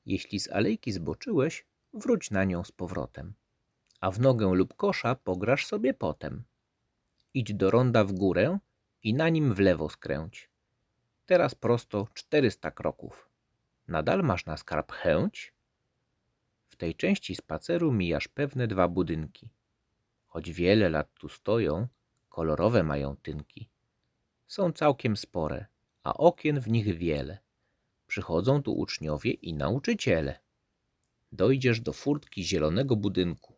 Jeśli z alejki zboczyłeś, wróć na nią z powrotem, a w nogę lub kosza pograsz sobie potem. Idź do ronda w górę i na nim w lewo skręć. Teraz prosto 400 kroków. Nadal masz na skarb chęć? W tej części spaceru mijasz pewne 2 budynki. Choć wiele lat tu stoją, kolorowe mają tynki. Są całkiem spore, a okien w nich wiele. Przychodzą tu uczniowie i nauczyciele. Dojdziesz do furtki zielonego budynku.